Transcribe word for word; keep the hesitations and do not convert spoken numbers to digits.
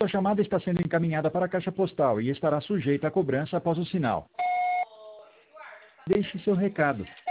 Sua chamada está sendo encaminhada para a caixa postal e estará sujeita a cobrança após o sinal. Deixe seu recado.